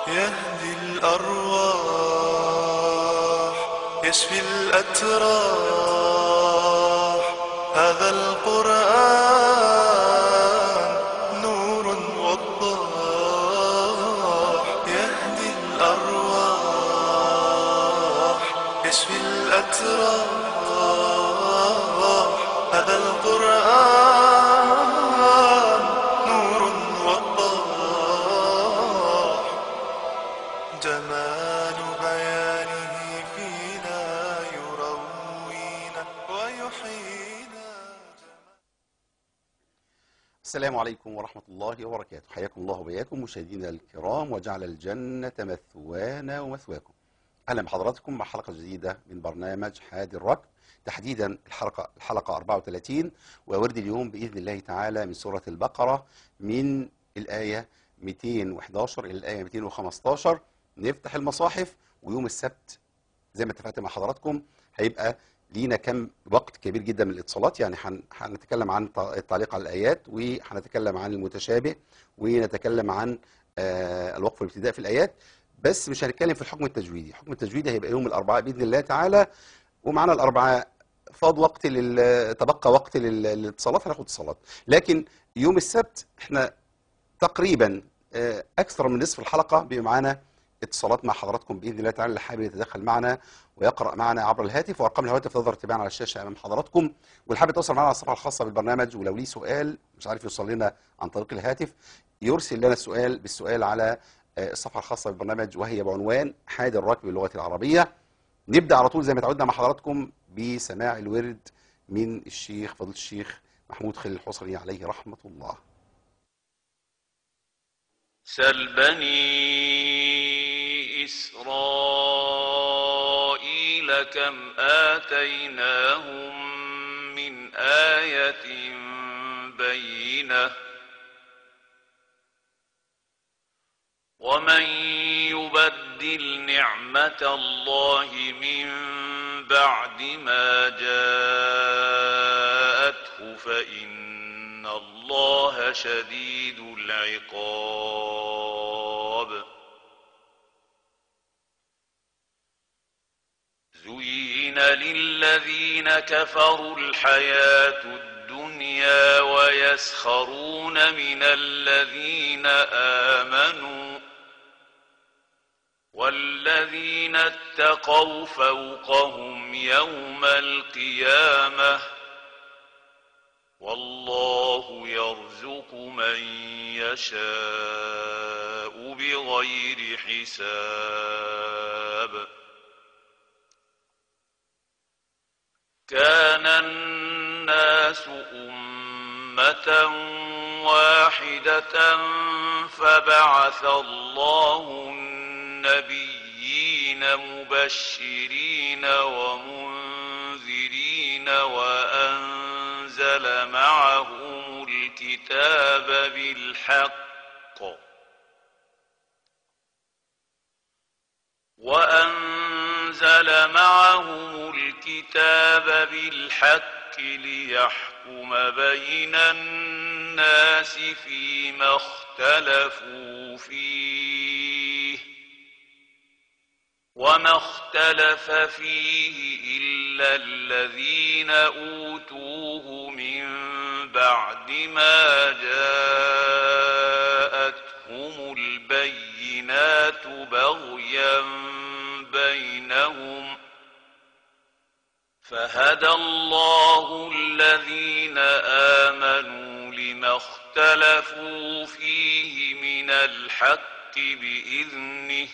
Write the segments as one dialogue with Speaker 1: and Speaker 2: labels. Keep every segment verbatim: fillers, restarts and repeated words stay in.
Speaker 1: يهدي الأرواح يشفي الأتراح. هذا القرآن نور وضاح. يهدي الأرواح يشفي الأتراح. هذا القرآن نور وضاح. جمال بيانه فينا يروينا ويحيينا.
Speaker 2: السلام عليكم ورحمة الله وبركاته. حياكم الله وبياكم مشاهدينا الكرام، وجعل الجنة مثوانا ومثواكم. أهلا بحضراتكم مع حلقة جديدة من برنامج حاد الركب، تحديدا الحلقة الحلقة أربعة وثلاثين، وورد اليوم بإذن الله تعالى من سورة البقرة من الآية مئتين وأحد عشر إلى الآية مئتين وخمسة عشر. نفتح المصاحف، ويوم السبت زي ما اتفقت مع حضراتكم هيبقى لينا كم وقت كبير جدا من الاتصالات، يعني هن- هنتكلم عن ت- التعليق على الآيات، وهنتكلم عن المتشابه، ونتكلم عن آه، الوقف والابتداء في الآيات. بس مش هنتكلم في الحكم التجويدي. الحكم التجويدي هيبقى يوم الأربعاء بإذن الله تعالى، ومعنا الأربعاء فاض وقت لل... تبقى وقت لل... للاتصالات، هناخد اتصالات. لكن يوم السبت احنا تقريبا آه، اكثر من نصف الحلقه بيبقى معانا اتصالات مع حضراتكم باذن الله تعالى. اللي حابب يتدخل معنا ويقرا معنا عبر الهاتف، وارقام الهواتف تظهر تباعا على الشاشه امام حضراتكم. واللي حابب يتواصل معنا على الصفحه الخاصه بالبرنامج، ولو ليه سؤال مش عارف يوصل لنا عن طريق الهاتف، يرسل لنا السؤال بالسؤال على آه، الصفحه الخاصه بالبرنامج، وهي بعنوان حاد الركب باللغه العربيه. نبدا على طول زي ما تعودنا مع حضراتكم بسماع الورد من الشيخ فضيله الشيخ محمود خليل الحصري عليه رحمه الله.
Speaker 3: سل بني إسرائيل كم آتيناهم من آية بينة ومن يبدل نعمة الله من بعد ما جاءته فإن الله شديد العقاب. زين للذين كفروا الحياة الدنيا ويسخرون من الذين آمنوا والذين اتقوا فوقهم يوم القيامة والله يرزق من يشاء بغير حساب. كان الناس أمة واحدة فبعث الله النبيين مبشرين ومنذرين وأنزل معهم الكتاب بالحق وأنزل معهم الكتاب بالحق ليحكم بين الناس فيما اختلفوا فيه وما اختلف فيه إلا الذين أوتوه من بعد ما جاءتهم البينات بغيا بينهم فهدى الله الذين آمنوا لما اختلفوا فيه من الحق بإذنه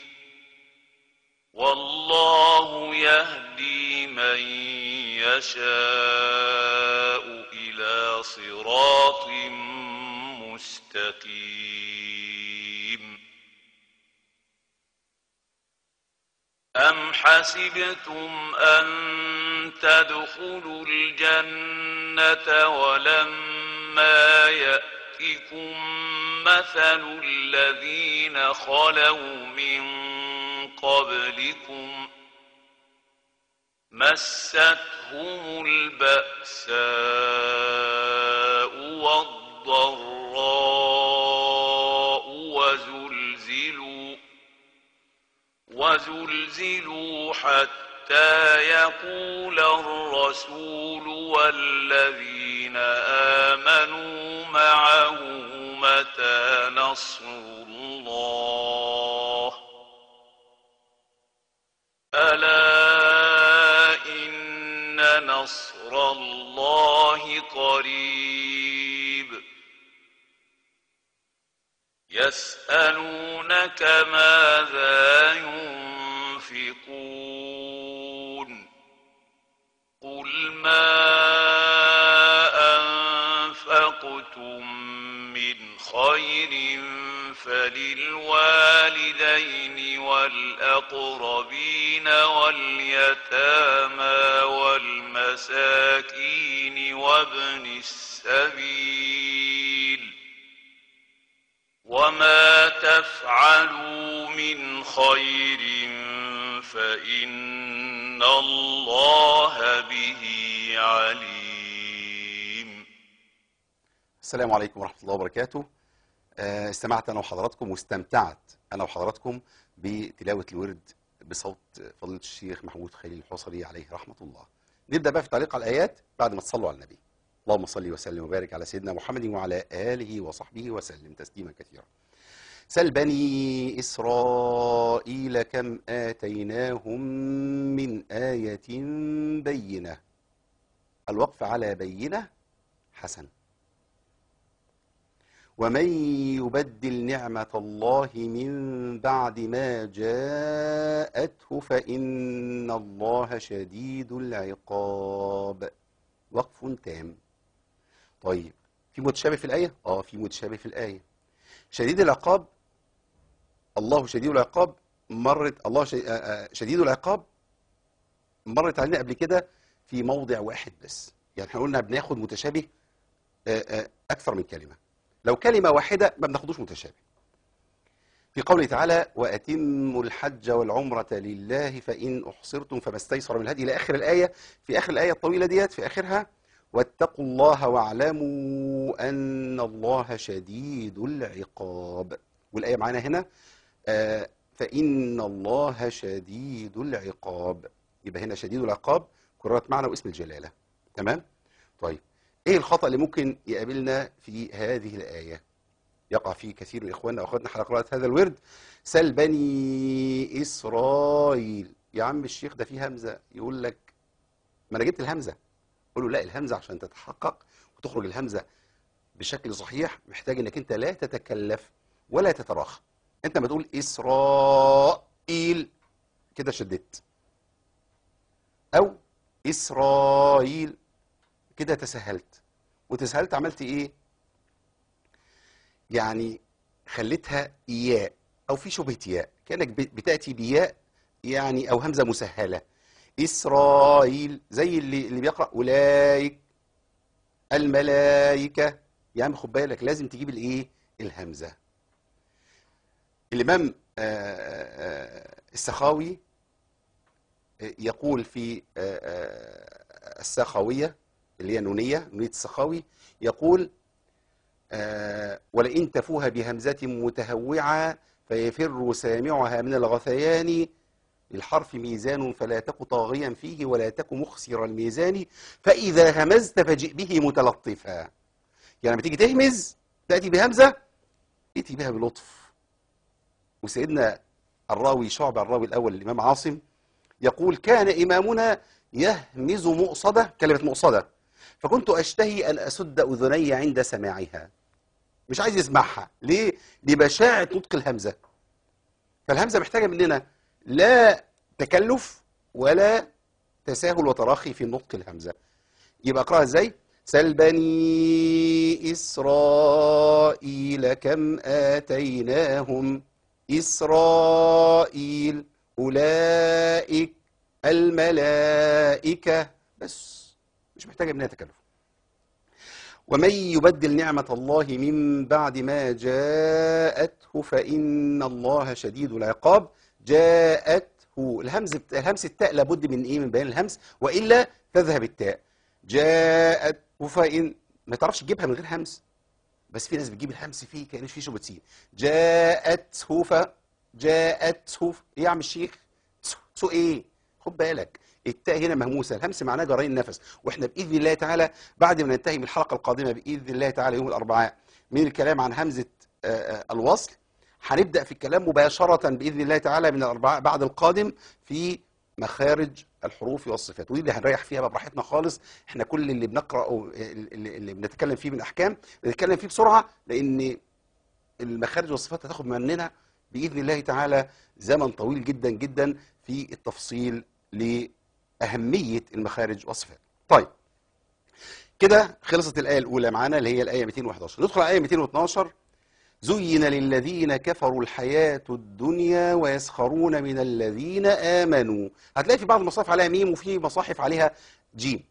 Speaker 3: والله يهدي من يشاء إلى صراط مستقيم. أم حسبتم أن تدخلوا الجنة ولما يأتكم مثل الذين خلوا من قبلكم مستهم البأساء والضراء وزلزلوا وزلزلوا حتى يقول الرسول والذين آمنوا معه متى نصر الله ألا إن نصر الله قريب يسألونك ماذا ينفقون قل ما أنفقتم من خير فللوالدين والأقربين واليتامى والمساكين وابن السبيل وما تفعلوا من خير فإن الله به عليم.
Speaker 2: السلام عليكم ورحمة الله وبركاته. آه، استمعت أنا وحضراتكم واستمتعت أنا وحضراتكم بتلاوة الورد بصوت فضيلة الشيخ محمود خليل الحصري عليه رحمة الله. نبدأ بقى في تعليق على الآيات بعد ما تصلوا على النبي. اللهم صل وسلم وبارك على سيدنا محمد وعلى آله وصحبه وسلم تسليما كثيرا. سل بني إسرائيل كم آتيناهم من آية بينة. الوقف على بينة حسن. ومن يبدل نعمة الله من بعد ما جاءته فإن الله شديد العقاب. وقف تام. طيب في متشابه في الآية؟ آه في متشابه في الآية. شديد العقاب، الله شديد العقاب، مرت الله شديد العقاب مرت علينا قبل كده في موضع واحد بس. يعني احنا قلنا بناخد متشابه أكثر من كلمة. لو كلمة واحدة ما بناخدوش متشابه. في قوله تعالى وأتموا الحج والعمرة لله فإن أحصرتم فما استيسر من الهدي إلى آخر الآية. في آخر الآية الطويلة ديت في آخرها واتقوا الله واعلموا أن الله شديد العقاب. والآية معانا هنا آه فإن الله شديد العقاب. يبقى هنا شديد العقاب كررت معنا واسم الجلالة. تمام؟ طيب ايه الخطأ اللي ممكن يقابلنا في هذه الآية؟ يقع فيه كثير من إخواننا وأخواتنا حال قراءة هذا الورد. سل بني إسرائيل. يا عم الشيخ ده فيه همزة. يقول لك ما أنا جبت الهمزة. قول له لا، الهمزة عشان تتحقق وتخرج الهمزة بشكل صحيح محتاج انك انت لا تتكلف ولا تتراخى. انت ما تقول إسرائيل كده شددت، أو إسرائيل كده تسهلت. وتسهلت عملت ايه؟ يعني خليتها ياء او في شبهة ياء، كانك بتاتي بياء يعني او همزه مسهله. اسرائيل زي اللي اللي بيقرا اولئك الملائكه. يا عم خد بالك لازم تجيب الايه؟ الهمزه. الامام السخاوي يقول في السخاويه اللي هي نونيه نونيه السخاوي، يقول آه ولئن تفوها بهمزة متهوعة فيفر سامعها من الغثيان للحرف ميزان فلا تك طاغيا فيه ولا تك مخسر الميزان فإذا همزت فجئ به متلطفا. يعني لما تيجي تهمز تأتي بهمزة ائتي بها بلطف. وسيدنا الراوي شعبة الراوي الأول الإمام عاصم يقول كان إمامنا يهمز مؤصدة، كلمة مؤصدة، فكنت أشتهي أن أسد أذني عند سماعها. مش عايز يسمعها ليه؟ لبشاعة نطق الهمزة. فالهمزة محتاجة مننا لا تكلف ولا تساهل وتراخي في نطق الهمزة. يبقى اقراها ازاي؟ سل بني إسرائيل كم آتيناهم إسرائيل أولئك الملائكة. بس مش محتاجة منها تكلف. ومن يبدل نعمة الله من بعد ما جاءته فإن الله شديد العقاب. جاءته الهمز الهمس التاء لابد من ايه؟ من بيان الهمس والا تذهب التاء. جاءته فإن ما تعرفش تجيبها من غير همس، بس في ناس بتجيب الهمس فيه كأنه في شبه سين. جاءته ف جاءته ايه يا عم الشيخ؟ سوء ايه؟ خد بالك التاء هنا مهموسه، الهمس معناه جرين النفس، واحنا باذن الله تعالى بعد ما ننتهي من الحلقه القادمه باذن الله تعالى يوم الاربعاء من الكلام عن همزه آه، آه، الوصل، هنبدا في الكلام مباشره باذن الله تعالى من الاربعاء بعد القادم في مخارج الحروف والصفات، ودي اللي هنريح فيها بقى براحتنا خالص. احنا كل اللي بنقراه اللي, اللي بنتكلم فيه من احكام بنتكلم فيه بسرعه، لان المخارج والصفات هتاخد مننا باذن الله تعالى زمن طويل جدا جدا في التفصيل لاهميه المخارج والصفات. طيب كده خلصت الايه الاولى معانا اللي هي الايه مئتين وأحد عشر. ندخل على الايه مئتين واثني عشر. زين للذين كفروا الحياة الدنيا ويسخرون من الذين آمنوا. هتلاقي في بعض المصاحف عليها ميم وفي مصاحف عليها جيم.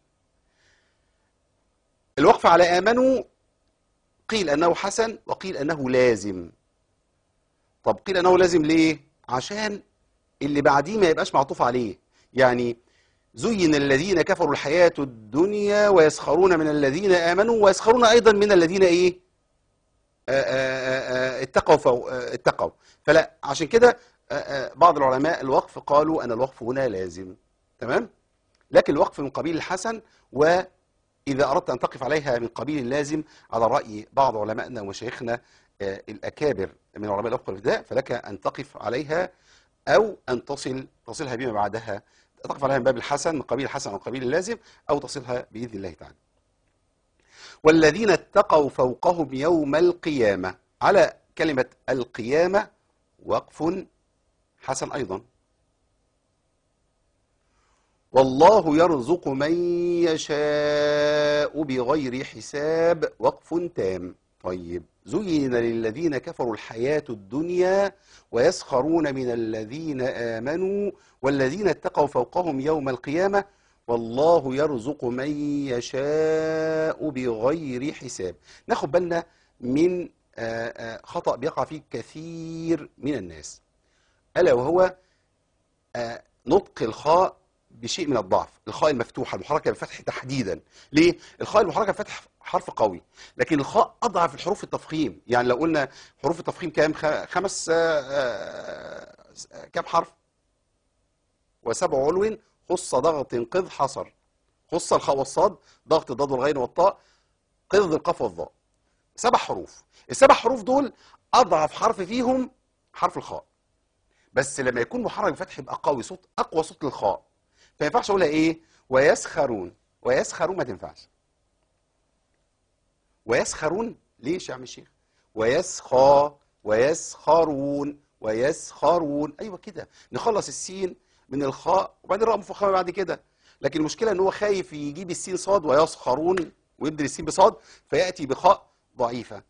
Speaker 2: الوقف على آمنوا قيل أنه حسن وقيل أنه لازم. طب قيل أنه لازم ليه؟ عشان اللي بعديه ما يبقاش معطوف عليه. يعني زين الذين كفروا الحياة الدنيا ويسخرون من الذين آمنوا ويسخرون أيضا من الذين إيه؟ اتقوا فو اتقوا. فلا عشان كده بعض العلماء الوقف قالوا أن الوقف هنا لازم. تمام؟ لكن الوقف من قبيل الحسن، وإذا أردت أن تقف عليها من قبيل اللازم على رأي بعض علمائنا ومشايخنا الأكابر من علماء الوقف والابتداء، فلك أن تقف عليها أو أن تصل تصلها بما بعدها، تقف عليها من باب الحسن من قبيل الحسن أو قبيل اللازم، أو تصلها بإذن الله تعالى. والذين اتقوا فوقهم يوم القيامة. على كلمة القيامة وقف حسن أيضا. والله يرزق من يشاء بغير حساب وقف تام. طيب زين للذين كفروا الحياة الدنيا ويسخرون من الذين آمنوا والذين اتقوا فوقهم يوم القيامة والله يرزق من يشاء بغير حساب. ناخد بالنا من خطأ بيقع فيه كثير من الناس، ألا وهو نطق الخاء بشيء من الضعف. الخاء المفتوحة المحركة بالفتح تحديدا. ليه؟ الخاء المحركة بالفتح حرف قوي، لكن الخاء أضعف الحروف التفخيم. يعني لو قلنا حروف التفخيم كام؟ خمس كام حرف؟ وسبع علو خص ضغط قذ حصر. خص الخاء والصاد، ضغط الضاد والغين والطاء، قذ القاف والظاء. سبع حروف. السبع حروف دول أضعف حرف فيهم حرف الخاء، بس لما يكون محرك بفتح يبقى قوي، صوت أقوى صوت للخاء. فما ينفعش أقولها إيه؟ ويسخرون. ويسخرون ما تنفعش. ويسخرون ليش يا عم الشيخ؟ ويسخى ويسخرون ويسخرون. أيوة كده، نخلص السين من الخاء وبعدين الراء مفخمه بعد كده. لكن المشكله ان هو خايف يجيب السين صاد ويسخرون ويبدل السين بصاد فياتي بخاء ضعيفه.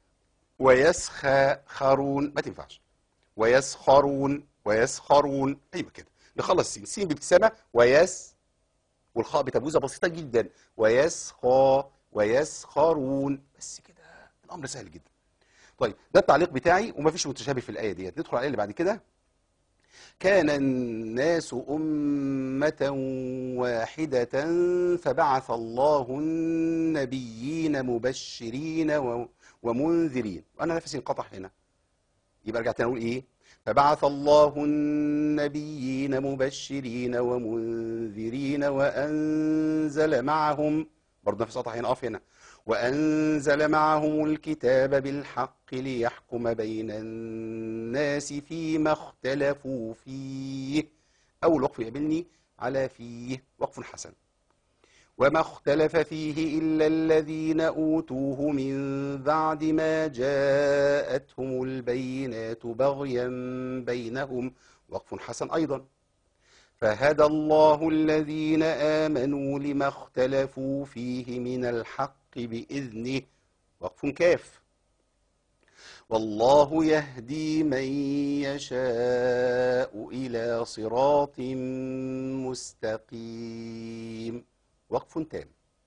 Speaker 2: ويسخرون ما تنفعش. ويسخرون ويسخرون. ايوه كده، نخلص السين سين بابتسامه ويس والخاء بتبوزه بسيطه جدا. ويسخى ويسخرون. بس كده الامر سهل جدا. طيب ده التعليق بتاعي ومفيش متشابه في الايه ديت. ندخل على الايه اللي بعد كده. كان الناس أمة واحدة فبعث الله النبيين مبشرين ومنذرين. وأنا نفسي انقطع هنا، يبقى رجعت نقول إيه؟ فبعث الله النبيين مبشرين ومنذرين وأنزل معهم، برضه نفس قطع هنا، أقف هنا. وأنزل معهم الكتاب بالحق ليحكم بين الناس فيما اختلفوا فيه. أول وقف يقابلني على فيه وقف حسن. وما اختلف فيه إلا الذين أوتوه من بعد ما جاءتهم البينات بغيا بينهم وقف حسن أيضا. فهدى الله الذين آمنوا لما اختلفوا فيه من الحق بإذنه وقف كاف. والله يهدي من يشاء إلى صراط مستقيم وقف تام.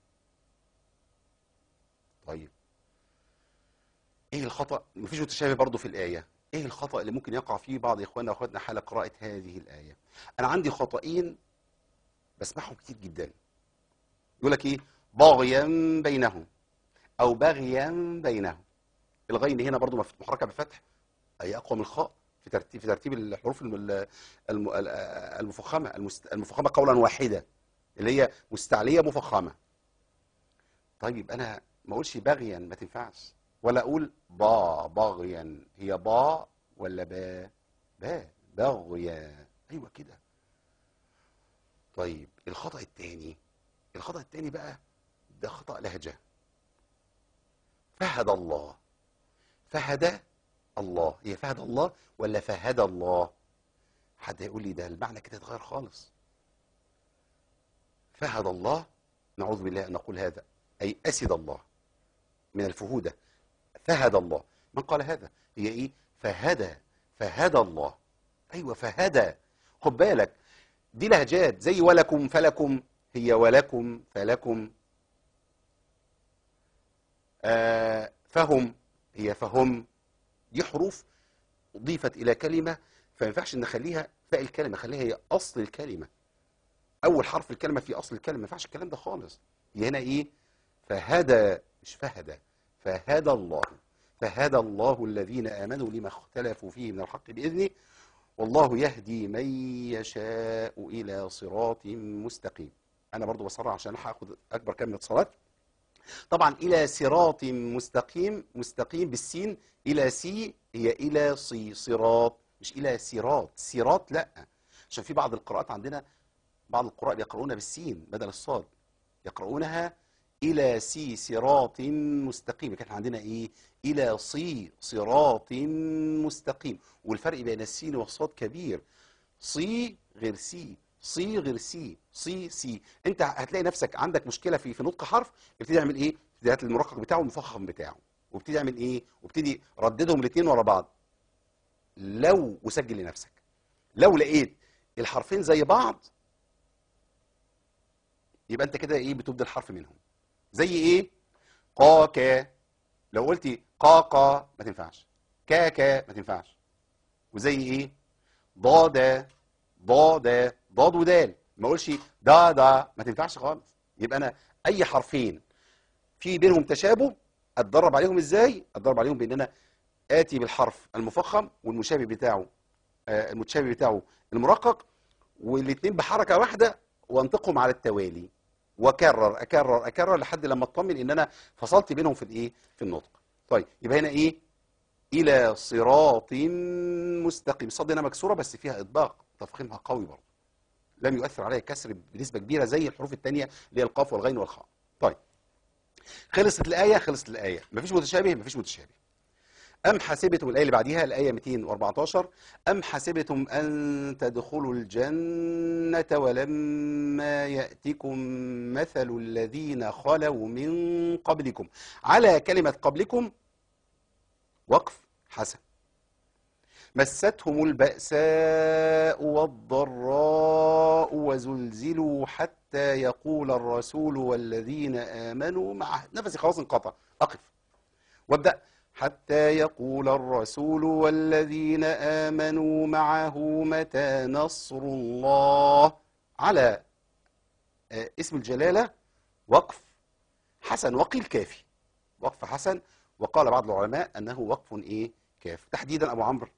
Speaker 2: طيب ايه الخطأ؟ مفيش متشابه برضو في الآية. ايه الخطأ اللي ممكن يقع فيه بعض اخواننا واخواتنا حال قراءة هذه الآية؟ انا عندي خطأين بسمعهم كتير جدا. يقول لك ايه؟ باغيا بينهم او باغيا بينهم. الغين هنا برضو محركة بالفتح، اي اقوى من الخاء، في ترتيب في ترتيب الحروف الم- الم- المفخمه المست- المفخمه قولا واحدا، اللي هي مستعليه مفخمه. طيب يبقى انا ما اقولش بغيا، ما تنفعش، ولا اقول با بغيا، هي با ولا با؟ با بغيا، ايوه كده. طيب الخطأ الثاني، الخطأ الثاني بقى ده خطأ لهجه. فهد الله، فهد الله، هي فهد الله ولا فهد الله؟ حد يقول لي ده المعنى كده اتغير خالص. فهد الله، نعوذ بالله ان نقول هذا، اي اسد الله من الفهوده. فهد الله، من قال هذا؟ هي ايه؟ فهدى، فهدى الله، ايوه فهدى. خد بالك دي لهجات، زي ولكم فلكم، هي ولكم فلكم. آه فهم، هي فهم. دي حروف اضيفت الى كلمه، فما ينفعش نخليها فاء الكلمه، خليها هي اصل الكلمه، اول حرف الكلمه في اصل الكلمه، ما ينفعش الكلام ده خالص. هي هنا ايه؟ فهدى مش فهدى، فهدى الله، فهدى الله الذين امنوا لما اختلفوا فيه من الحق باذنه، والله يهدي من يشاء الى صراط مستقيم. انا برضو بسرع عشان هاخد اكبر كم من اتصالات. طبعا الى صراط مستقيم، مستقيم بالسين، الى سي هي الى صي، صراط مش الى صراط، صراط لا، عشان في بعض القراءات عندنا، بعض القراء يقرؤون بالسين بدل الصاد، يقرؤونها الى سي صراط مستقيم، كان عندنا ايه؟ الى صي صراط مستقيم، والفرق بين السين والصاد كبير. صي غير سي، صي غير سي، صي سي. انت هتلاقي نفسك عندك مشكله في في نطق حرف، ابتدي اعمل ايه؟ ابتدي هات المرقق بتاعه والمفخم بتاعه، وابتدي اعمل ايه؟ وابتدي رددهم الاثنين ورا بعض. لو وسجل لنفسك، لو لقيت الحرفين زي بعض يبقى انت كده ايه؟ بتبدل حرف منهم. زي ايه؟ قا كا، لو قلتي قا قا ما تنفعش، كا كا ما تنفعش. وزي ايه؟ ضادا، ضادا، ضاد ودال، ما اقولش دا دا، ما تنفعش خالص. يبقى انا اي حرفين في بينهم تشابه اتدرب عليهم ازاي؟ اتدرب عليهم بان انا اتي بالحرف المفخم والمشابه بتاعه، آه المتشابه بتاعه المرقق، والاثنين بحركه واحده وانطقهم على التوالي، واكرر اكرر اكرر لحد لما اطمن ان انا فصلت بينهم في الايه؟ في النطق. طيب يبقى هنا ايه؟ الى صراط مستقيم، الصاد هنا مكسوره بس فيها اطباق، تفخيمها قوي برضه، لم يؤثر عليها كسر بنسبه كبيره زي الحروف الثانيه اللي هي القاف والغين والخاء. طيب خلصت الايه، خلصت الايه، مفيش متشابه، مفيش متشابه. أم حسبتم، الآية اللي بعديها الآية مئتين وأربعتاشر، أم حسبتم أن تدخلوا الجنة ولما يأتكم مثل الذين خلوا من قبلكم. على كلمة قبلكم وقف حسن. مستهم البأساء والضراء وزلزلوا حتى يقول الرسول والذين آمنوا معه، نفسي خلاص انقطع، أقف وابدأ. حتى يقول الرسول والذين آمنوا معه متى نصر الله. على آه، اسم الجلالة وقف حسن، وقيل كافي، وقف حسن. وقال بعض العلماء أنه وقف إيه؟ كاف. تحديدا أبو عمرو،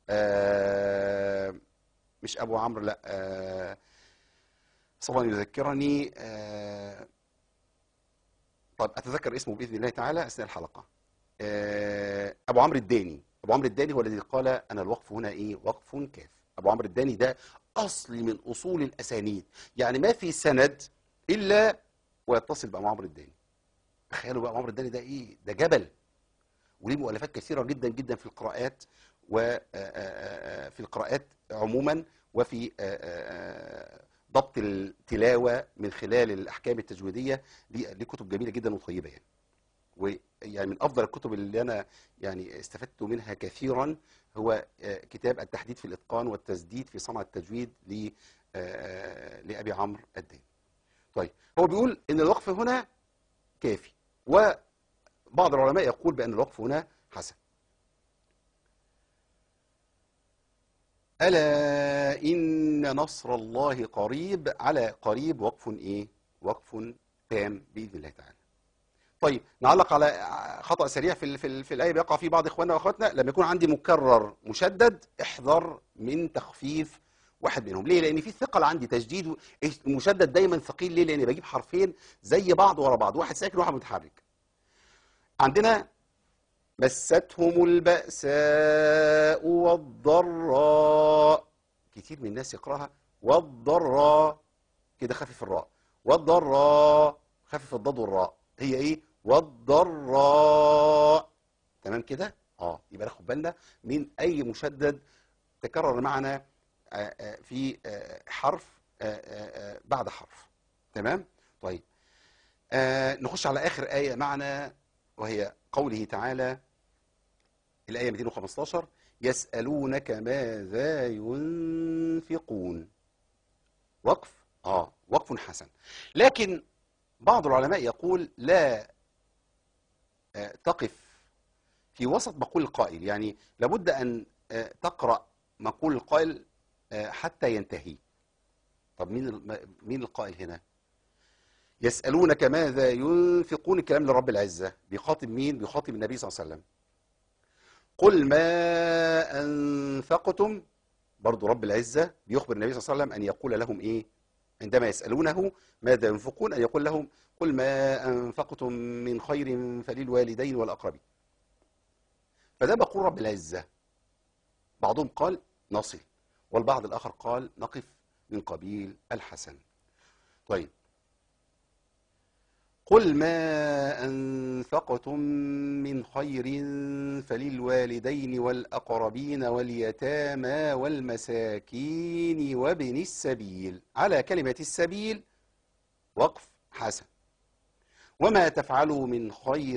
Speaker 2: آه مش أبو عمرو، لا، آه صلى الله يذكرني، آه طب أتذكر اسمه بإذن الله تعالى أثناء الحلقة. ابو عمرو الداني، ابو عمرو الداني هو الذي قال انا الوقف هنا ايه؟ وقف كاف. ابو عمرو الداني ده اصل من اصول الاسانيد، يعني ما في سند الا ويتصل بابو عمرو الداني. تخيلوا بقى ابو عمرو الداني ده ايه؟ ده جبل، وليه مؤلفات كثيره جدا جدا في القراءات، وفي القراءات عموما، وفي ضبط التلاوه من خلال الاحكام التجويديه. ليه كتب جميله جدا وطيبه يعني. ويعني من افضل الكتب اللي انا يعني استفدت منها كثيرا هو كتاب التحديد في الاتقان والتسديد في صنع التجويد ل لابي عمرو الداني. طيب هو بيقول ان الوقف هنا كافي، وبعض العلماء يقول بان الوقف هنا حسن. الا ان نصر الله قريب، على قريب وقف ايه؟ وقف تام باذن الله تعالى. طيب نعلق على خطأ سريع في ال- في, ال- في الآية بيقع فيه بعض إخواننا وأخواتنا. لما يكون عندي مكرر مشدد احذر من تخفيف واحد منهم. ليه؟ لأن في ثقل عندي تشديد و- المشدد دايما ثقيل. ليه؟ لأن بجيب حرفين زي بعض ورا بعض، واحد ساكن وواحد متحرك. عندنا مستهم البأساء والضراء، كتير من الناس يقراها والضراء كده خفف الراء، والضراء خفف الضاد والراء، هي ايه؟ والضراء. تمام كده؟ اه يبقى ناخد بالنا من اي مشدد تكرر معنا آه، آه، في آه، حرف آه، آه، آه، بعد حرف. تمام؟ طيب آه، نخش على اخر ايه معنا، وهي قوله تعالى الآية مئتين وخمستاشر: يسألونك ماذا ينفقون. وقف اه وقف حسن، لكن بعض العلماء يقول لا آه، تقف في وسط مقول القائل، يعني لابد أن آه، تقرأ مقول القائل آه، حتى ينتهي. طب مين ال- مين القائل هنا؟ يسألونك ماذا ينفقون، الكلام لرب العزة، بيخاطب مين؟ بيخاطب النبي صلى الله عليه وسلم. قل ما أنفقتم، برضو رب العزة بيخبر النبي صلى الله عليه وسلم أن يقول لهم إيه عندما يسألونه ماذا ينفقون، أن يقول لهم قل ما أنفقتم من خير فللوالدين والأقربين. فده بقول رب العزة. بعضهم قال نصل، والبعض الآخر قال نقف من قبيل الحسن. طيب قل ما أنفقتم من خير فللوالدين والأقربين واليتامى والمساكين وابن السبيل، على كلمة السبيل وقف حسن. وما تفعلوا من خير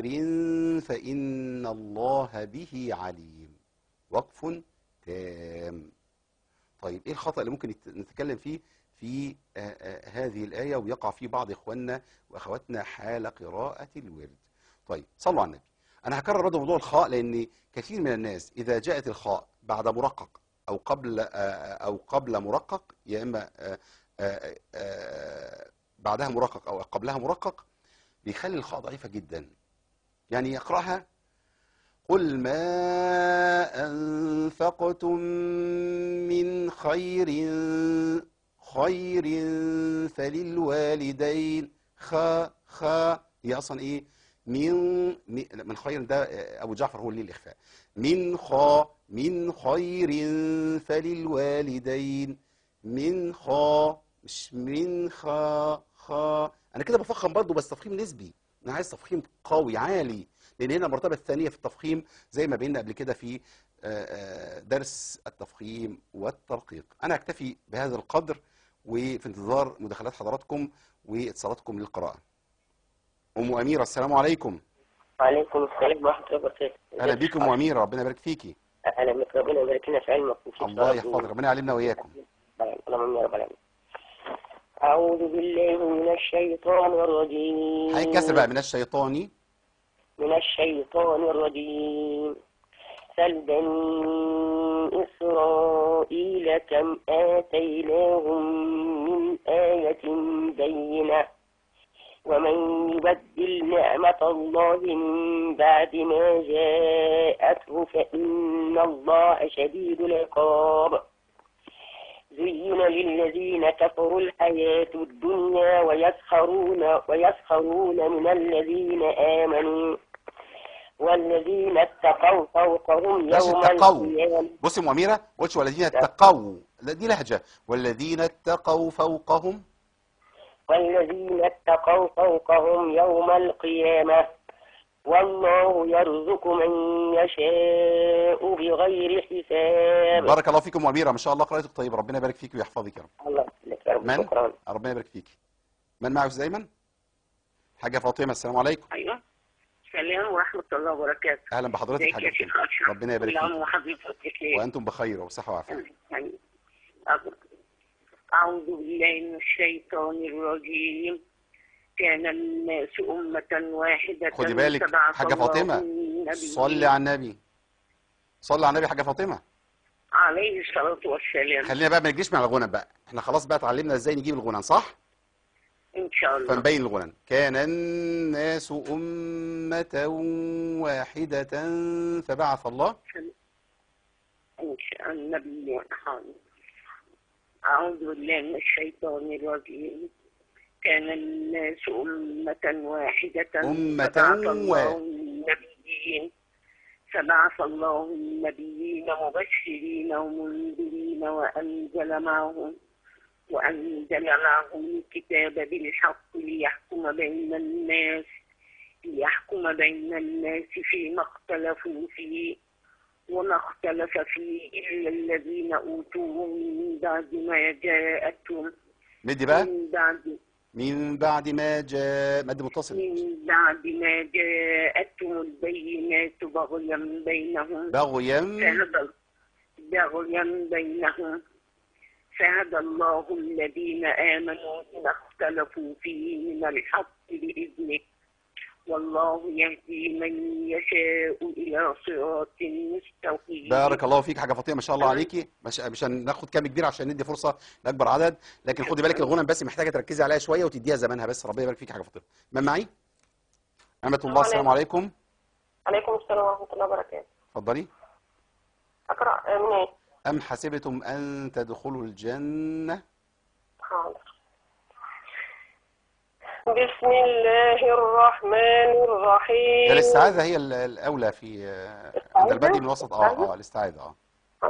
Speaker 2: فإن الله به عليم، وقف تام. طيب ايه الخطأ اللي ممكن نت- نتكلم فيه في آه، آه، هذه الآية ويقع فيه بعض إخواننا وأخواتنا حال قراءة الورد؟ طيب صلوا على النبي. أنا هكرر برضه موضوع الخاء، لأن كثير من الناس إذا جاءت الخاء بعد مرقق أو قبل آه، أو قبل مرقق، يا إما آه، آه، آه، بعدها مرقق أو قبلها مرقق، بيخلي الخاء ضعيفة جدا. يعني يقرأها قل ما أنفقتم من خير خير فللوالدين. خا خا هي أصلا إيه؟ من من خير، ده أبو جعفر هو اللي الإخفاء. من خا من خير فللوالدين، من خا مش من خا خا. أنا كده بفخم برضه بس تفخيم نسبي، أنا عايز تفخيم قوي عالي، لان هنا المرتبه الثانيه في التفخيم زي ما بينا قبل كده في آه، آه، درس التفخيم والترقيق. انا اكتفي بهذا القدر وفي انتظار مداخلات حضراتكم واتصالاتكم للقراءه. ام اميره السلام عليكم.
Speaker 4: وعليكم السلام ورحمة الله وبركاته.
Speaker 2: اهلا بيكم ام اميره، ربنا يبارك فيكي.
Speaker 4: أهلا بك، ربنا يبارك لنا في علمك وفيك يا
Speaker 2: الله
Speaker 4: رب.
Speaker 2: يحفظك، ربنا يعلمنا واياكم.
Speaker 4: اللهم يا رب العالمين. أعوذ بالله من الشيطان الرجيم.
Speaker 2: هيكسر بقى من الشيطان.
Speaker 4: من الشيطان الرجيم. سل بني إسرائيل كم آتيناهم من آية بينة ومن يبدل نعمة الله من بعد ما جاءته فإن الله شديد العقاب. زين للذين كفروا الحياة الدنيا ويسخرون ويسخرون من الذين آمنوا والذين اتقوا فوقهم
Speaker 2: بلاش
Speaker 4: يوم
Speaker 2: اتقوا.
Speaker 4: القيامة.
Speaker 2: بصي يا ام اميره، قلتش والذين اتقوا، لا دي لهجه. والذين اتقوا فوقهم
Speaker 4: والذين اتقوا فوقهم يوم القيامة والله يرزق من يشاء بغير حساب.
Speaker 2: بارك الله فيكم ام اميره، ما شاء الله قراءتك طيبه، ربنا يبارك فيك ويحفظك يا رب.
Speaker 4: الله يسلمك يا رب.
Speaker 2: من؟
Speaker 4: شكرا.
Speaker 2: ربنا يبارك فيك. من معك دايما؟ حاجه فاطمه السلام عليكم.
Speaker 5: ايوه السلام ورحمه الله وبركاته.
Speaker 2: اهلا بحضرتك
Speaker 5: ازيك
Speaker 2: حاجه
Speaker 5: يا شيخ
Speaker 2: فاطمه،
Speaker 5: اشرف؟
Speaker 2: ربنا يبارك
Speaker 5: كل عام
Speaker 2: فيك
Speaker 5: وحضرتك بخير.
Speaker 2: وانتم بخير وصحه وعافيه.
Speaker 5: يعني اعوذ بالله من الشيطان الرجيم. كان الناس أمة واحدة
Speaker 2: خدي بالك
Speaker 5: فبعث
Speaker 2: حاجه
Speaker 5: الله
Speaker 2: فاطمه،
Speaker 5: النبيين
Speaker 2: صلي على النبي، صلي على النبي حاجه فاطمه.
Speaker 5: عليه الصلاة والسلام.
Speaker 2: خلينا بقى ما نجريش مع الغنى بقى، احنا خلاص بقى اتعلمنا ازاي نجيب الغنى صح؟
Speaker 5: إن شاء الله.
Speaker 2: فنبين الغنن. كان الناس أمة واحدة فبعث الله
Speaker 5: إن شاء النبي حاضر. أعوذ بالله من الشيطان الرجيم. كان الناس أمة واحدة
Speaker 2: أمة
Speaker 5: فبعث
Speaker 2: و-
Speaker 5: الله النبيين فبعث الله النبيين مبشرين ومنذرين وأنزل معهم وأنزل معهم الكتاب بالحق ليحكم بين الناس ليحكم بين الناس فيما اختلفوا فيه وما اختلف فيه إلا الذين أوتوه من بعد ما جاءتهم
Speaker 2: مدي بقى
Speaker 5: من بعد
Speaker 2: من بعد ما جاء مد متصل
Speaker 5: من بعد ما جاءتهم البينات بغيا بينهم
Speaker 2: بغيا
Speaker 5: فهدى بغيا بينهم فهدى الله الذين آمنوا بما اختلفوا فيه من الحق بإذنه والله يهدي من يشاء إلى صراط مستقيم.
Speaker 2: بارك الله فيك حاجه فاطمه، ما شاء الله عليكي. مش مش هناخد كام كبير عشان ندي فرصه لاكبر عدد، لكن خدي بالك الغنم بس محتاجه تركزي عليها شويه وتديها زمانها بس. ربنا يبارك فيك حاجه فاطمه. من معي؟ أمة الله، السلام عليكم.
Speaker 4: عليكم السلام ورحمة الله وبركاته.
Speaker 2: اتفضلي.
Speaker 4: أقرأ منين؟
Speaker 2: أم حسبتم أن تدخلوا الجنة.
Speaker 4: حاضر. بسم الله الرحمن الرحيم.
Speaker 2: الاستعاذة هي ال- الأولى في عند البدء من وسط اه اه الاستعاذة اه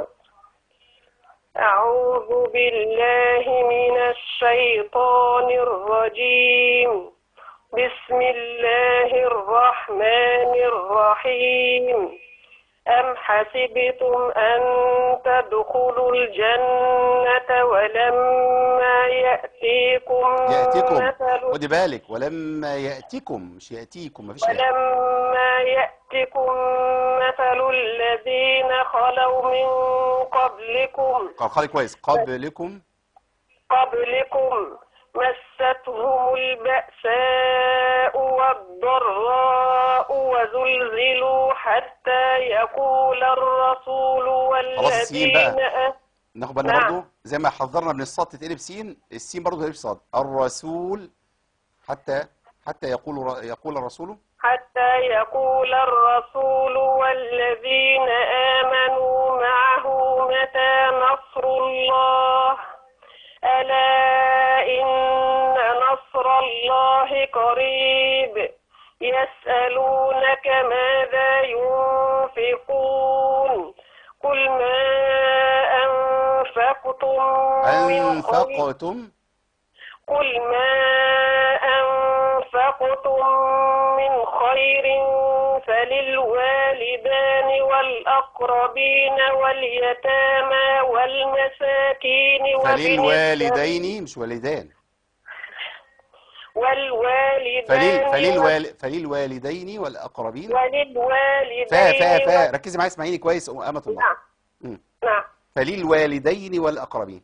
Speaker 4: أعوذ بالله من الشيطان الرجيم. بسم الله الرحمن الرحيم. أم حسبتم أن تدخلوا الجنة ولما يأتيكم
Speaker 2: يأتيكم،
Speaker 4: مثل
Speaker 2: خدي بالك، ولما يأتيكم مش يأتيكم، مفيش يأتي.
Speaker 4: ولما يأتكم مثل الذين خلوا من قبلكم
Speaker 2: قال كويس، قبلكم
Speaker 4: قبلكم مستهم البأساء والضراء وزلزلوا حتى يقول الرسول
Speaker 2: خلاص السين
Speaker 4: والذين
Speaker 2: بقى
Speaker 4: آ-
Speaker 2: ناخد بالنا
Speaker 4: نعم.
Speaker 2: برضه زي ما حذرنا من الصاد تتقلب سين، السين برضه تتقلب صاد. الرسول حتى حتى يقول يقول الرسول
Speaker 4: حتى يقول الرسول والذين آمنوا معه متى نصر الله ألا إن نصر الله قريب يسألونك ماذا ينفقون قل ما أنفقتم من خير
Speaker 2: أنفقتم
Speaker 4: قل ما أنفقتم من خير فللوالدين والأقربين واليتامى والمساكين وابن السبيل
Speaker 2: فللوالدين مش والدان،
Speaker 4: والوالدين
Speaker 2: فلل فللوال فللوالدين والأقربين.
Speaker 4: وللوالدين
Speaker 2: فا فا فا
Speaker 4: وال-
Speaker 2: ركزي معايا اسمعيني كويس أمة الله.
Speaker 4: نعم
Speaker 2: مم.
Speaker 4: نعم
Speaker 2: فللوالدين والأقربين.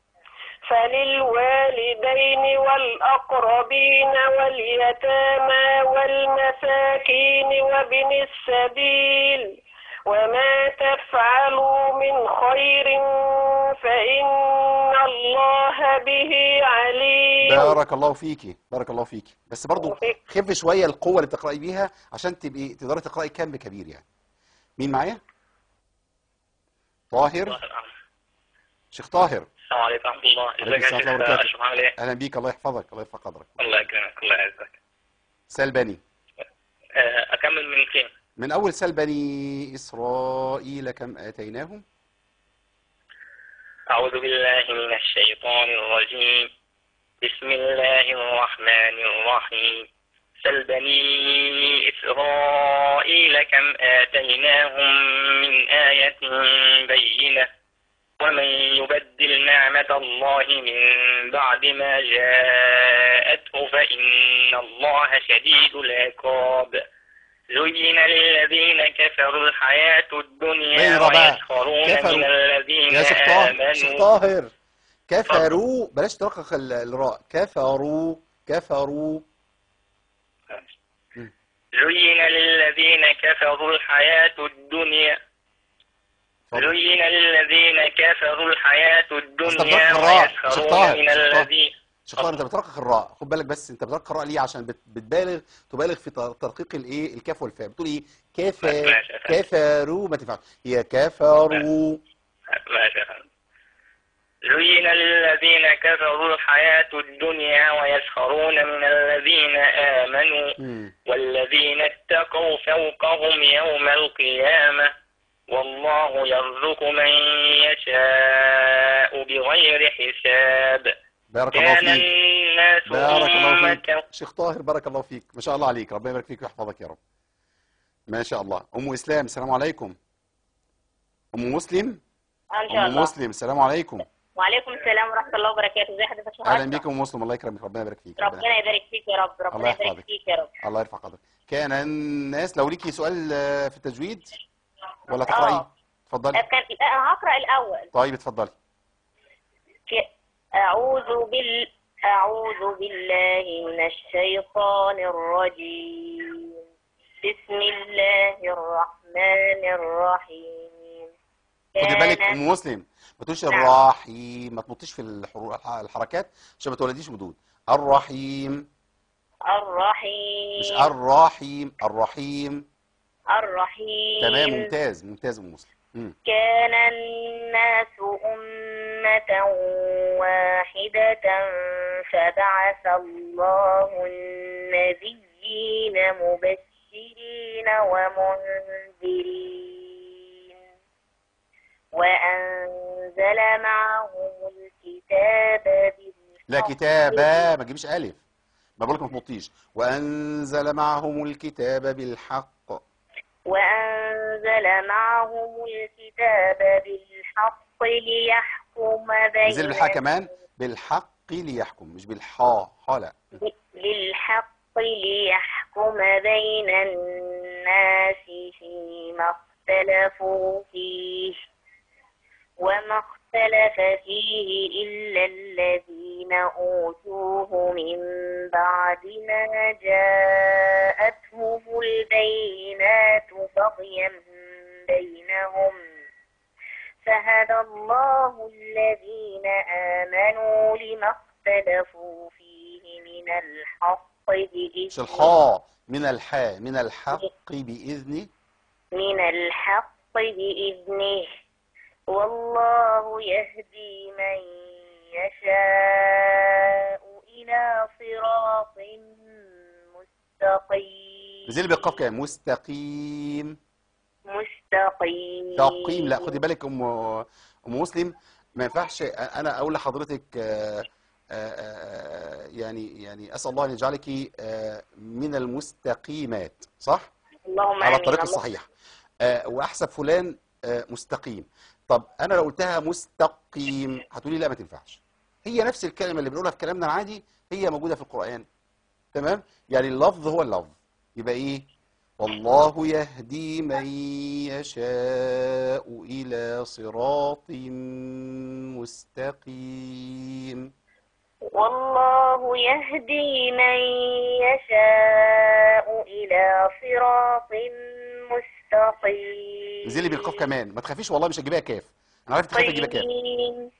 Speaker 4: فللوالدين والأقربين واليتامى والمساكين وابن السبيل وما تفعلوا من خير فإن الله به عليم.
Speaker 2: بارك الله فيكي، بارك الله فيكي. بس برضو
Speaker 4: وفيك.
Speaker 2: خف شوية القوة اللي بتقرأي بيها عشان تبقي تقدري تقرأي كم كبير يعني. مين معايا؟ طاهر، شيخ طاهر.
Speaker 6: السلام عليكم ورحمة الله.
Speaker 2: عليكم
Speaker 6: ازيك يا
Speaker 2: السلام
Speaker 6: شيخ
Speaker 2: ورحمة الله
Speaker 6: اشرف، عامل ايه؟
Speaker 2: أهلا بيك، الله يحفظك، الله يرفع قدرك.
Speaker 6: الله يكرمك، الله يعزك.
Speaker 2: سلبني
Speaker 6: آه، اكمل من فين؟
Speaker 2: من أول سل بني إسرائيل كم آتيناهم.
Speaker 6: أعوذ بالله من الشيطان الرجيم. بسم الله الرحمن الرحيم. سل بني إسرائيل كم آتيناهم من آية بينة ومن يبدل نعمة الله من بعد ما جاءته فإن الله شديد العقاب. زين للذين كفروا الحياة الدنيا
Speaker 2: غير بقى
Speaker 6: ويسخرون
Speaker 2: كفروا
Speaker 6: من الذين
Speaker 2: يا شيخ طاهر، شيخ
Speaker 6: آمنوا.
Speaker 2: طاهر كفروا، بلاش ترقق ال- الراء. كفروا كفروا
Speaker 6: زين للذين كفروا الحياة الدنيا
Speaker 2: اتفضل.
Speaker 6: زين للذين كفروا الحياة
Speaker 2: أصل
Speaker 6: الدنيا
Speaker 2: ترقق الراء. شيخ
Speaker 6: ويسخرون
Speaker 2: طاهر،
Speaker 6: من
Speaker 2: شيخ طاهر.
Speaker 6: الذين
Speaker 2: شيخ طاهر انت بترقق الراء، خد بالك بس، انت بترقق الراء ليه؟ عشان بت- بتبالغ تبالغ في تر- ترقيق الايه الكاف والفاء، بتقول ايه كفا
Speaker 6: ماشي يا فندم.
Speaker 2: كفروا، ما تنفعش، هي كفروا.
Speaker 6: ماشي يا فندم. زين للذين كفروا الحياة الدنيا ويسخرون من الذين آمنوا
Speaker 2: مم.
Speaker 6: والذين اتقوا فوقهم يوم القيامة والله يرزق من يشاء بغير حساب.
Speaker 2: بارك الله
Speaker 6: كان
Speaker 2: فيك،
Speaker 6: الناس
Speaker 2: بارك الله فيك
Speaker 6: أمة
Speaker 2: شيخ طاهر، بارك الله فيك، ما شاء الله عليك، ربنا يبارك فيك ويحفظك يا رب. ما شاء الله. ام اسلام السلام عليكم. ام مسلم
Speaker 7: ان شاء
Speaker 2: ام
Speaker 7: الله.
Speaker 2: مسلم السلام عليكم.
Speaker 7: وعليكم السلام ورحمه الله وبركاته. ازي حضرتك يا شيخ
Speaker 2: اهلا
Speaker 7: أشرف؟
Speaker 2: بك ام مسلم، الله يكرمك، ربنا يبارك فيك، ربنا
Speaker 7: ربنا يبارك فيك يا رب.
Speaker 2: الله
Speaker 7: ربنا يبارك
Speaker 2: يحفظك.
Speaker 7: فيك يا رب.
Speaker 2: الله يرفع قدرك. كان الناس، لو ليكي سؤال آه، في التجويد ولا تقرأي؟
Speaker 7: اه
Speaker 2: اتفضلي.
Speaker 7: كان انا هقرا الاول.
Speaker 2: طيب اتفضلي.
Speaker 7: ك- اعوذ بال اعوذ بالله من الشيطان الرجيم. بسم الله الرحمن الرحيم.
Speaker 2: خدي بالك
Speaker 7: كان
Speaker 2: ام مسلم، ما تقولش
Speaker 7: نعم.
Speaker 2: الرحيم، ما تنطيش في الحرو- الحركات عشان ما تولديش مدود. الرحيم
Speaker 7: الرحيم.
Speaker 2: مش الرحيم، الرحيم.
Speaker 7: الرحيم.
Speaker 2: تمام، ممتاز ممتاز ام مسلم. مم.
Speaker 7: كان الناس أمة واحدة فبعث الله النبيين مبشرين ومنذرين وأنزل معهم الكتاب بالحق.
Speaker 2: لا كتابة، ما تجيبيش ألف، ما بقولك ما تنطيش. وأنزل معهم الكتاب بالحق.
Speaker 7: وأنزل معهم الكتاب بالحق ليحكم بين
Speaker 2: نزل بالحاء كمان، بالحق ليحكم، مش بالحاء، حاء لا.
Speaker 7: للحق ليحكم بين الناس فيما اختلفوا فيه وما اختلف فيه إلا الذين أوتوه من بعد ما جاءتهم البينات بغيا بينهم فهدى الله الذين آمنوا لما اختلفوا فيه من الحق
Speaker 2: مش
Speaker 7: بإذنه
Speaker 2: الحاء، من الحاء، من الحق بإذنه.
Speaker 7: من الحق بإذنه والله يهدي من يشاء إلى صراط مستقيم.
Speaker 2: نزل بالقاف كام؟ مستقيم.
Speaker 7: مستقيم.
Speaker 2: تقييم، لا خدي بالك ام ام مسلم، ما ينفعش انا اقول لحضرتك آه، آه، آه، يعني يعني اسال الله ان يجعلك آه، من المستقيمات، صح؟
Speaker 7: اللهم
Speaker 2: على
Speaker 7: آمين.
Speaker 2: الطريق
Speaker 7: اللهم-
Speaker 2: الصحيح. آه، واحسب فلان آه، مستقيم. طب انا لو قلتها مستقيم هتقولي لا ما تنفعش. هي نفس الكلمه اللي بنقولها في كلامنا العادي هي موجوده في القران، تمام؟ يعني اللفظ هو اللفظ، يبقى ايه؟ والله يهدي من يشاء الى صراط مستقيم.
Speaker 7: والله يهدي من يشاء إلى صراط مستقيم.
Speaker 2: انزلي بالقاف كمان، ما تخافيش والله مش هتجيبيها كاف، انا عارف تخافي تجيبها كاف.
Speaker 7: قيم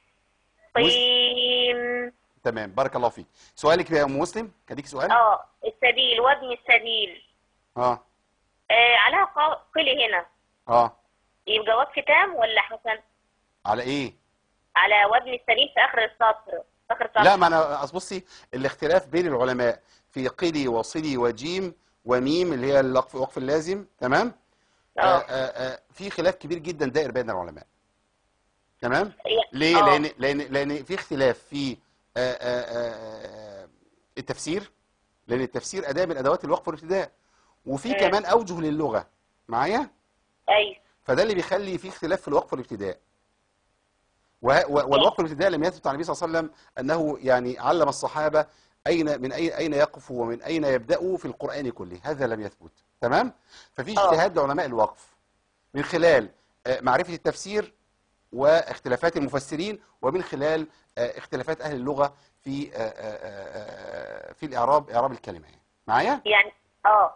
Speaker 7: قيم.
Speaker 2: تمام، بارك الله فيك. سؤالك يا ام مسلم، كان ليك سؤال؟
Speaker 7: اه السبيل وابن السبيل.
Speaker 2: اه
Speaker 7: آه عليها قا- قلي هنا،
Speaker 2: اه
Speaker 7: يبقى وقف تام ولا حسن؟
Speaker 2: على ايه؟
Speaker 7: على وابن السبيل في اخر السطر، في اخر السطر.
Speaker 2: لا، ما انا أصل بصي، الاختلاف بين العلماء في قلي وصلي وجيم وميم اللي هي الوقف وقف اللازم، تمام؟ آه
Speaker 7: اه
Speaker 2: آه آه في خلاف كبير جدا دائر بين العلماء، تمام؟
Speaker 7: يا-
Speaker 2: ليه؟
Speaker 7: آه.
Speaker 2: لان لان لان في اختلاف في آه آه آه التفسير، لان التفسير اداه من ادوات الوقف والابتداء، وفي
Speaker 7: مم.
Speaker 2: كمان اوجه للغه معايا،
Speaker 7: ايوه
Speaker 2: فده اللي بيخلي في اختلاف في الوقف والابتداء. وه- و- والوقف والابتداء لم يثبت عن النبي صلى الله عليه وسلم انه يعني علم الصحابه اين من اين اين يقفوا ومن اين يبداوا في القران كله، هذا لم يثبت، تمام؟ ففي
Speaker 7: آه.
Speaker 2: اجتهاد لعلماء الوقف من خلال آه، معرفه التفسير واختلافات المفسرين، ومن خلال آه، اختلافات اهل اللغه في آه، آه، آه، في الاعراب، اعراب الكلمه يعني. معايا؟
Speaker 7: يعني اه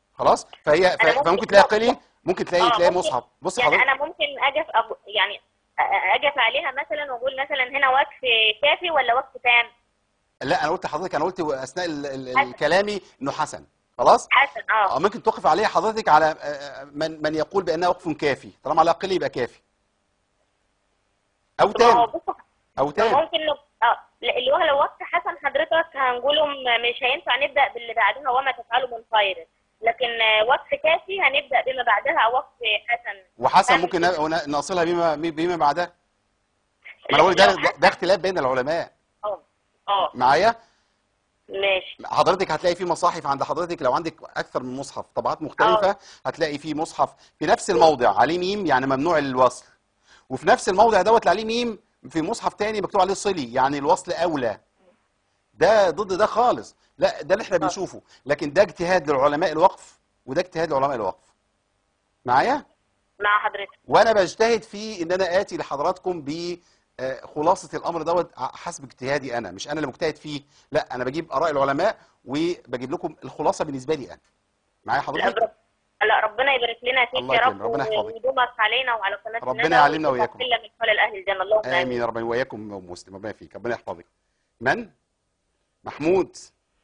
Speaker 2: خلاص؟ فهي ف-
Speaker 7: أنا ممكن-
Speaker 2: فممكن تلاقي قلي، ممكن تلاقي
Speaker 7: آه،
Speaker 2: تلاقي
Speaker 7: ممكن-
Speaker 2: مصحف. بص
Speaker 7: يعني
Speaker 2: حضرتك،
Speaker 7: انا ممكن اجي في أب... يعني اجف عليها مثلا واقول مثلا هنا وقف كافي ولا وقف تام؟
Speaker 2: لا انا قلت لحضرتك، انا قلت اثناء ال- ال- ال- كلامي انه حسن. خلاص.
Speaker 7: حسن. اه
Speaker 2: اه ممكن توقف عليه حضرتك على آه، من من يقول بانها وقف كافي، طالما على الاقل يبقى كافي او
Speaker 7: ما هو
Speaker 2: تام
Speaker 7: بص،
Speaker 2: او
Speaker 7: ما
Speaker 2: تام.
Speaker 7: ممكن نب... اه لا، اللي هو لو وقت حسن حضرتك هنقوله م- مش هينفع نبدا باللي بعدها وما تفعله من خير، لكن آه، وقف كافي هنبدا بما بعدها او وقف حسن.
Speaker 2: وحسن
Speaker 7: فاهم
Speaker 2: ممكن
Speaker 7: كده؟
Speaker 2: ن- نصلها بما بما بعدها. ما
Speaker 7: لا،
Speaker 2: انا بقول ده
Speaker 7: لو
Speaker 2: ده ده
Speaker 7: حسن.
Speaker 2: اختلاف بين العلماء.
Speaker 7: اه اه
Speaker 2: معايا؟
Speaker 7: ماشي.
Speaker 2: حضرتك هتلاقي في مصاحف عند حضرتك، لو عندك اكثر من مصحف طبعات مختلفه
Speaker 7: اه
Speaker 2: هتلاقي في مصحف في نفس الموضع عليه ميم يعني ممنوع الوصل، وفي نفس الموضع دوت اللي عليه ميم في مصحف تاني مكتوب عليه صلي يعني الوصل اولى. ده ضد ده خالص. لا ده اللي احنا بنشوفه، لكن ده اجتهاد للعلماء الوقف وده اجتهاد لعلماء الوقف. معايا؟
Speaker 7: مع حضرتك.
Speaker 2: وانا بجتهد في ان انا اتي لحضراتكم ب آه، خلاصه الامر دوت حسب اجتهادي انا، مش انا اللي مجتهد فيه، لا انا بجيب اراء العلماء وبجيب لكم الخلاصه بالنسبه لي انا. معايا
Speaker 7: لا
Speaker 2: حضرتك؟
Speaker 7: برب. لا ربنا يبارك لنا فيك
Speaker 2: الله
Speaker 7: يا
Speaker 2: يكرمك،
Speaker 7: رب،
Speaker 2: ربنا يحفظك.
Speaker 7: ويدومك علينا وعلى قناه
Speaker 2: ربنا
Speaker 7: الندى،
Speaker 2: يعلمنا
Speaker 7: ويجيبك
Speaker 2: وإياكم.
Speaker 7: كل من خلال اهل الجنه، اللهم
Speaker 2: امين
Speaker 7: امين.
Speaker 2: يا رب وإياكم مسلم، ربنا يفيك، ربنا يحفظك. من؟ محمود.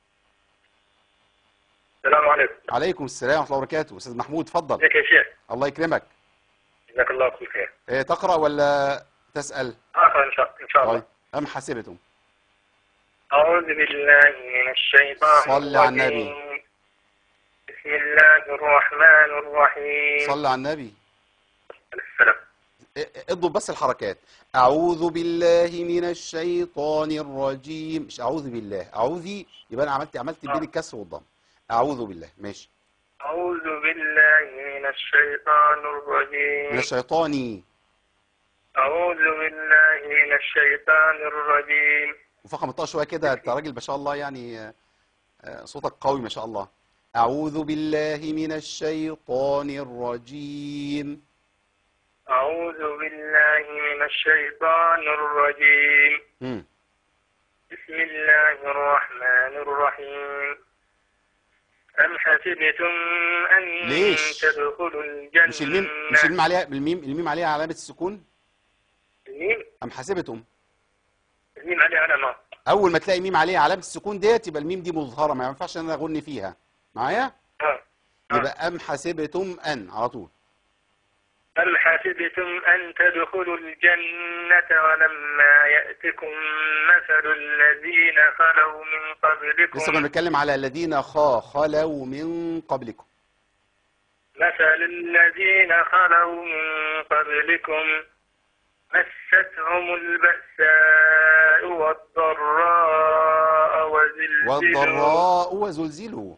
Speaker 6: السلام عليكم.
Speaker 2: عليكم السلام ورحمه الله وبركاته. استاذ محمود اتفضل.
Speaker 6: ازيك يا شيخ؟
Speaker 2: الله يكرمك.
Speaker 6: جزاك الله كل خير.
Speaker 2: إيه تقرا ولا تسال؟
Speaker 6: اقرا ان شاء ان شاء الله.
Speaker 2: طيب ام حسبتم.
Speaker 6: اعوذ بالله من الشيطان
Speaker 2: صل على النبي.
Speaker 6: الرجيم. بسم الله الرحمن الرحيم.
Speaker 2: صل على النبي.
Speaker 6: السلام.
Speaker 2: اضرب بس الحركات. أعوذ بالله من الشيطان الرجيم، مش أعوذ بالله، أعوذ يبقى أنا عملت عملت بين الكسر والضم. أعوذ بالله ماشي.
Speaker 6: أعوذ بالله من الشيطان الرجيم.
Speaker 2: من الشيطان.
Speaker 6: أعوذ بالله من الشيطان الرجيم.
Speaker 2: وفخم الطاقة شوية كده، أنت راجل ما شاء الله يعني آه، آه، صوتك قوي ما شاء الله. أعوذ بالله من الشيطان الرجيم.
Speaker 6: أعوذ بالله من الشيطان الرجيم.
Speaker 2: مم.
Speaker 6: بسم الله الرحمن الرحيم. أم حسبتم أن
Speaker 2: ليش؟
Speaker 6: تدخلوا الجنة؟
Speaker 2: مش الميم مش الميم عليها بالميم، الميم عليها علامة السكون.
Speaker 6: الميم
Speaker 2: أم حسبتم.
Speaker 6: الميم عليه علامة.
Speaker 2: أول ما تلاقي ميم عليها علامة السكون ديت يبقى الميم دي مظهرة، ما ينفعش إن أنا أغني فيها. معايا؟
Speaker 6: آه. آه.
Speaker 2: يبقى أم حسبتم أن على طول.
Speaker 6: أم حسبتم أن تدخلوا الجنة ولما يأتكم مثل الذين خلوا من قبلكم
Speaker 2: لسه كنا بنتكلم على الذين خا خلوا من قبلكم.
Speaker 6: مثل الذين خلوا من قبلكم مستهم البأساء والضراء وزلزلوا
Speaker 2: والضراء وزلزلوا.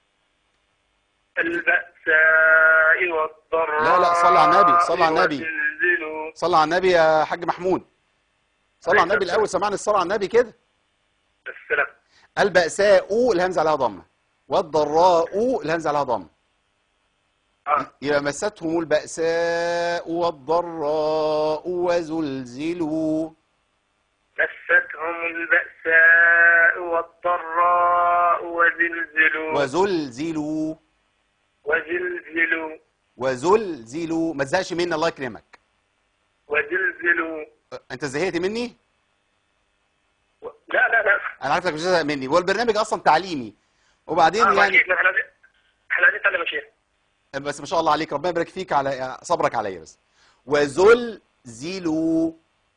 Speaker 6: البأساء والضراء.
Speaker 2: لا لا صلى على النبي، صلى على النبي،
Speaker 6: وزلزلوا.
Speaker 2: صلى على النبي يا حاج محمود. صلى على النبي الأول، سمعني الصلاة على النبي كده.
Speaker 6: السلام.
Speaker 2: البأساء الهمزة عليها ضمة، والضراء الهمزة عليها ضمة.
Speaker 6: آه.
Speaker 2: يبقى مستهم البأساء والضراء وزلزلوا.
Speaker 6: مستهم البأساء والضراء وزلزلوا.
Speaker 2: وزلزلوا.
Speaker 6: وزلزلوا.
Speaker 2: وزلزلوا. ما تزهقش مني الله يكرمك.
Speaker 6: وزلزلوا.
Speaker 2: انت زهقت مني؟
Speaker 6: و... لا لا لا.
Speaker 2: انا عارف انك مش هتزهق مني، هو البرنامج اصلا تعليمي وبعدين
Speaker 6: آه
Speaker 2: يعني
Speaker 6: احنا احنا احنا عايزين نتعلم يا شيخ.
Speaker 2: بس ما شاء الله عليك، ربنا يبارك فيك على صبرك عليا بس. وزلزلوا.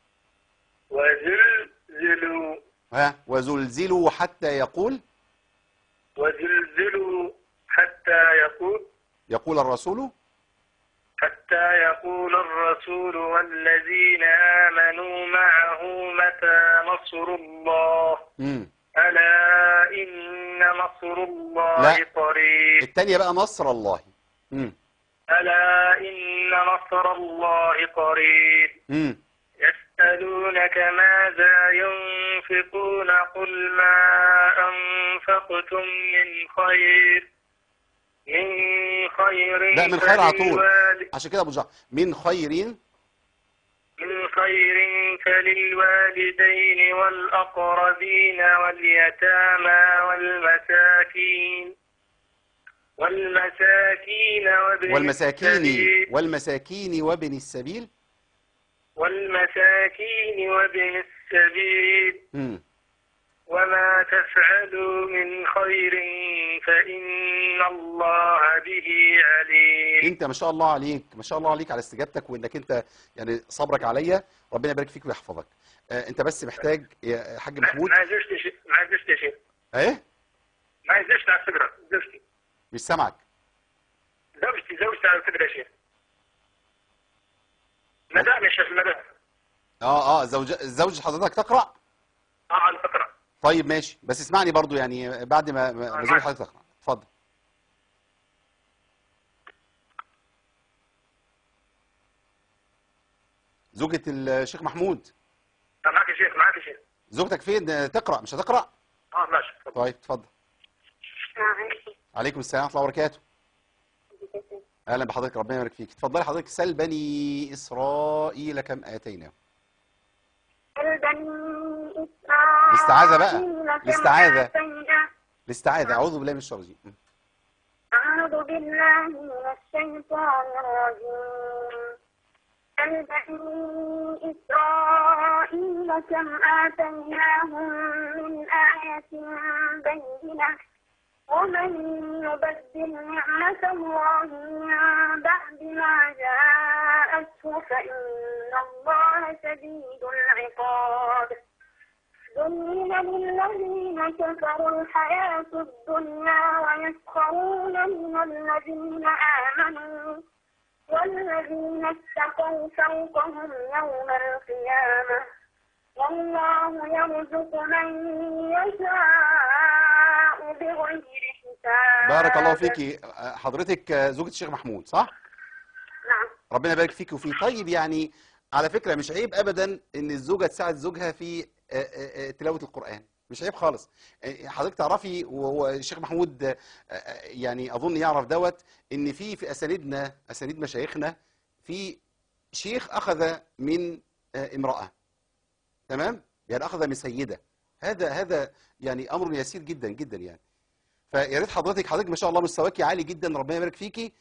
Speaker 6: وزلزلوا.
Speaker 2: ها وزلزلوا حتى يقول.
Speaker 6: وزلزلوا حتى يقول.
Speaker 2: يقول الرسول.
Speaker 6: حتى يقول الرسول والذين آمنوا معه متى نصر الله.
Speaker 2: امم
Speaker 6: ألا إن نصر الله
Speaker 2: لا.
Speaker 6: قريب.
Speaker 2: الثانيه بقى نصر الله. امم
Speaker 6: ألا إن نصر الله قريب.
Speaker 2: امم
Speaker 6: يسألونك ماذا ينفقون قل ما أنفقتم من خير من خير
Speaker 2: لا من خير على طول،
Speaker 6: فللوالد-
Speaker 2: عشان كده ابو جعفر من خير.
Speaker 6: من خير فللوالدين والأقربين واليتامى والمساكين والمساكين وابن
Speaker 2: والمساكين
Speaker 6: السبيل
Speaker 2: والمساكين وابن السبيل.
Speaker 6: والمساكين والمساكين وابن السبيل
Speaker 2: مم.
Speaker 6: وما تفعلوا من خير فإن الله به عليم.
Speaker 2: انت ما شاء الله عليك، ما شاء الله عليك على استجابتك، وانك انت يعني صبرك عليا، ربنا يبارك فيك ويحفظك. آه انت بس محتاج يا حاج محمود.
Speaker 6: مع زوجتي شيء مع زوجتي شيء
Speaker 2: ايه
Speaker 6: مع زوجتي على فكرة زوجتي
Speaker 2: مش سامعك.
Speaker 6: زوجتي زوجتي على فكرة شيء مدام يا شيخ مدام.
Speaker 2: اه اه زوج زوج حضرتك تقرا؟
Speaker 6: اه على فكرة.
Speaker 2: طيب ماشي، بس اسمعني برضو يعني بعد ما ما ما زوج حضرتك تقرا. اتفضل. زوجة الشيخ محمود.
Speaker 6: معك يا شيخ معك يا شيخ.
Speaker 2: زوجتك فين؟ تقرا مش هتقرا؟
Speaker 6: اه ماشي.
Speaker 2: طيب اتفضل. عليكم السلام ورحمه الله وبركاته. اهلا بحضرتك، ربنا يبارك فيك. اتفضلي حضرتك. سل بني اسرائيل كم اتيناهم.
Speaker 7: سل بني
Speaker 2: الاستعاذة بقى.
Speaker 7: إسرائيل كم
Speaker 2: الاستعاذة.
Speaker 7: آتينا-
Speaker 2: الاستعاذة. اعوذ بالله من الشيطان الرجيم.
Speaker 7: أعوذ بالله من الشيطان الرجيم. سل بني إسرائيل كم آتيناهم من آية بينة ومن يبدل نعمة الله من بعد ما جاءته فإن الله شديد العقاب. زين للذين كفروا الحياة الدنيا ويسخرون من الذين آمنوا والذين اتقوا فوقهم يوم القيامة والله يرزق من يشاء بغير حساب.
Speaker 2: بارك الله فيكي. حضرتك زوجة الشيخ محمود صح؟
Speaker 7: نعم.
Speaker 2: ربنا يبارك فيكي وفيه. طيب يعني على فكرة مش عيب ابدا ان الزوجة تساعد زوجها في تلاوة القرآن، مش عيب خالص. حضرتك تعرفي وهو الشيخ محمود يعني اظن يعرف دوت ان في في اسانيدنا اسانيد مشايخنا في شيخ اخذ من امرأة، تمام؟ يعني اخذ من سيدة. هذا هذا يعني امر يسير جدا جدا يعني. فيا ريت حضرتك حضرتك ما شاء الله مستواكي عالي جدا، ربنا يبارك فيكي.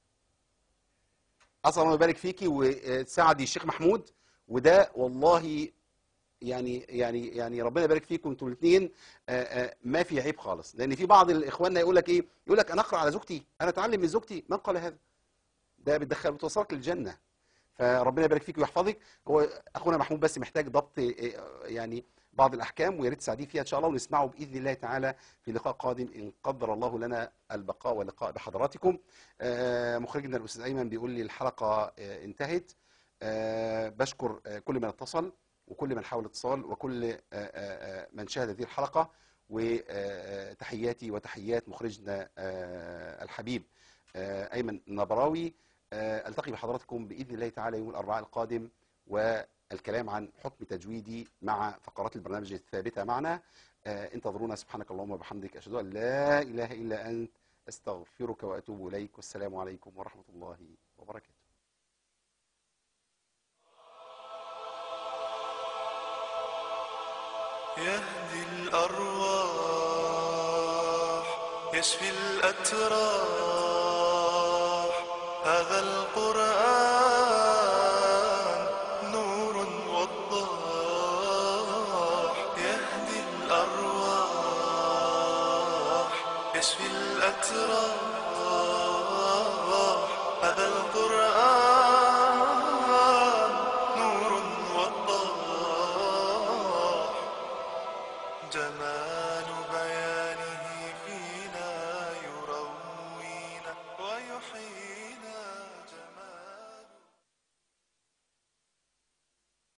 Speaker 2: اسال الله يبارك فيكي وتساعدي الشيخ محمود، وده والله يعني يعني يعني ربنا يبارك فيكم انتوا الاثنين. ما في عيب خالص، لان في بعض الاخواننا يقول لك ايه؟ يقول لك انا اقرا على زوجتي، انا اتعلم من زوجتي. من قال هذا؟ ده بتدخل بتوصلك للجنه. فربنا يبارك فيك ويحفظك. هو اخونا محمود بس محتاج ضبط يعني بعض الاحكام، ويا ريت تساعديه فيها ان شاء الله، ونسمعه باذن الله تعالى في لقاء قادم ان قدر الله لنا البقاء واللقاء بحضراتكم. مخرجنا الاستاذ ايمن بيقول لي الحلقه انتهت. بشكر كل من اتصل وكل من حاول اتصال وكل من شاهد هذه الحلقه، وتحياتي وتحيات مخرجنا الحبيب ايمن النبراوي. التقي بحضراتكم باذن الله تعالى يوم الاربعاء القادم، والكلام عن حكم تجويدي مع فقرات البرنامج الثابته معنا. انتظرونا. سبحانك اللهم وبحمدك، اشهد ان لا اله الا انت، استغفرك واتوب اليك، والسلام عليكم ورحمه الله وبركاته.
Speaker 1: يهدي الأرواح يشفي الأتراح. هذا